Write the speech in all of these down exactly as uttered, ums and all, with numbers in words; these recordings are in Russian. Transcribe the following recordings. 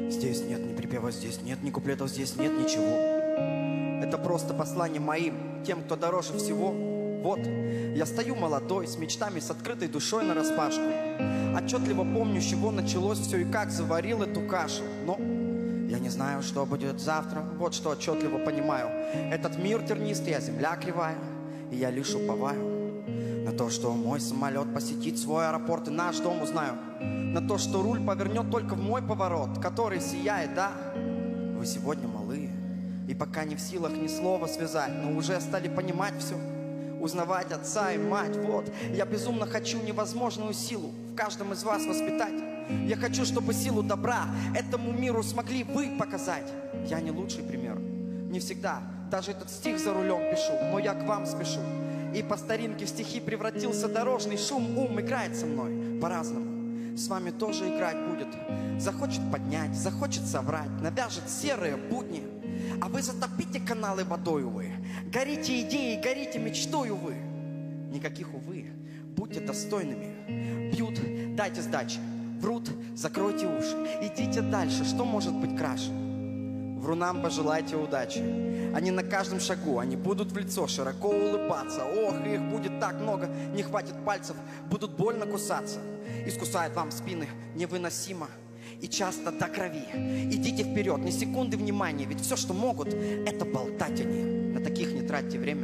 Здесь нет ни припева, здесь нет ни куплетов, здесь нет ничего. Это просто послание моим, тем, кто дороже всего. Вот, я стою молодой, с мечтами, с открытой душой нараспашку. Отчетливо помню, с чего началось все и как заварил эту кашу. Но я не знаю, что будет завтра, вот что отчетливо понимаю. Этот мир тернистый, а земля кривая, и я лишь уповаю на то, что мой самолет посетит свой аэропорт и наш дом узнаю. На то, что руль повернет только в мой поворот, который сияет, да. Вы сегодня малые, и пока не в силах ни слова связать, но уже стали понимать все, узнавать отца и мать. Вот, я безумно хочу невозможную силу в каждом из вас воспитать. Я хочу, чтобы силу добра этому миру смогли вы показать. Я не лучший пример, не всегда даже этот стих за рулем пишу, но я к вам спешу. И по старинке в стихи превратился дорожный шум. Ум играет со мной по-разному, с вами тоже играть будет. Захочет поднять, захочет соврать, навяжет серые будни. А вы затопите каналы водой, увы. Горите идеей, горите мечтой, увы. Никаких, увы, будьте достойными. Бьют, дайте сдачи, врут, закройте уши. Идите дальше, что может быть краше? Врунам пожелайте удачи. Они на каждом шагу, они будут в лицо широко улыбаться. Ох, их будет так много, не хватит пальцев, будут больно кусаться. Искусают вам спины невыносимо и часто до крови. Идите вперед, ни секунды внимания, ведь все, что могут, это болтать они. На таких не тратьте время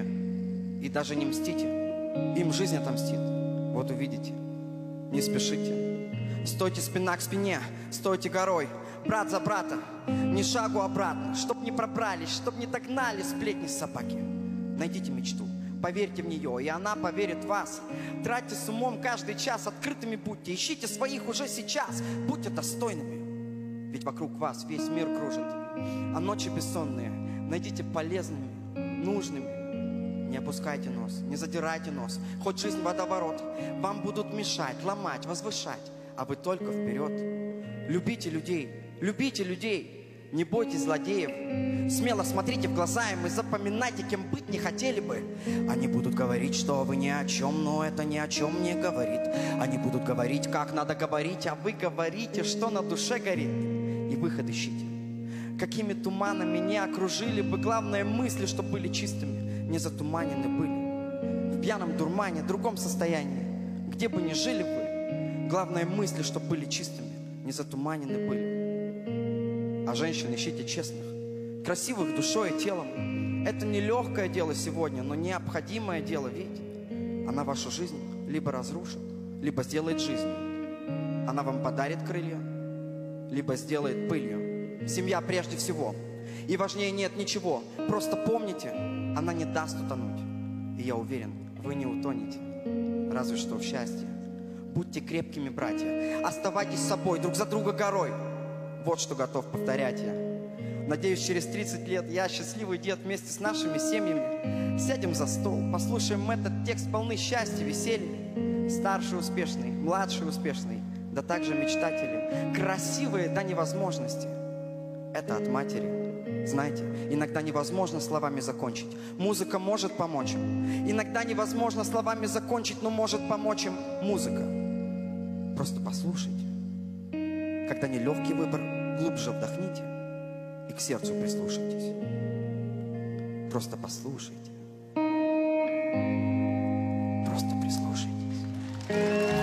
и даже не мстите, им жизнь отомстит. Вот увидите, не спешите. Стойте спина к спине, стойте горой, брат за брата, ни шагу обратно, чтоб не пробрались, чтоб не догнали сплетни собаки. Найдите мечту, поверьте в нее, и она поверит в вас. Тратьте с умом каждый час, открытыми будьте, ищите своих уже сейчас, будьте достойными. Ведь вокруг вас весь мир кружит, а ночи бессонные найдите полезными, нужными. Не опускайте нос, не задирайте нос, хоть жизнь водоворот вам будут мешать, ломать, возвышать, а вы только вперед. Любите людей, любите людей, не бойтесь злодеев. Смело смотрите в глаза им и запоминайте, кем быть не хотели бы. Они будут говорить, что вы ни о чем, но это ни о чем не говорит. Они будут говорить, как надо говорить, а вы говорите, что на душе горит. И выход ищите. Какими туманами не окружили бы, главное мысли, что были чистыми, не затуманены были. В пьяном дурмане, другом состоянии, где бы ни жили вы, главное мысли, что были чистыми, не затуманены были. А женщин ищите честных, красивых душой и телом. Это не легкое дело сегодня, но необходимое дело, ведь она вашу жизнь либо разрушит, либо сделает жизнью. Она вам подарит крылья, либо сделает пылью. Семья прежде всего, и важнее нет ничего. Просто помните, она не даст утонуть. И я уверен, вы не утонете, разве что в счастье. Будьте крепкими, братья, оставайтесь собой, друг за друга горой. Вот что готов повторять я. Надеюсь, через тридцать лет я, счастливый дед, вместе с нашими семьями сядем за стол, послушаем этот текст полный счастья, веселья. Старший успешный, младший успешный, да также мечтатели, красивые до невозможности. Это от матери. Знаете, иногда невозможно словами закончить. Музыка может помочь им. Иногда невозможно словами закончить, но может помочь им музыка. Просто послушайте. Когда нелегкий выбор, глубже вдохните и к сердцу прислушайтесь. Просто послушайте. Просто прислушайтесь.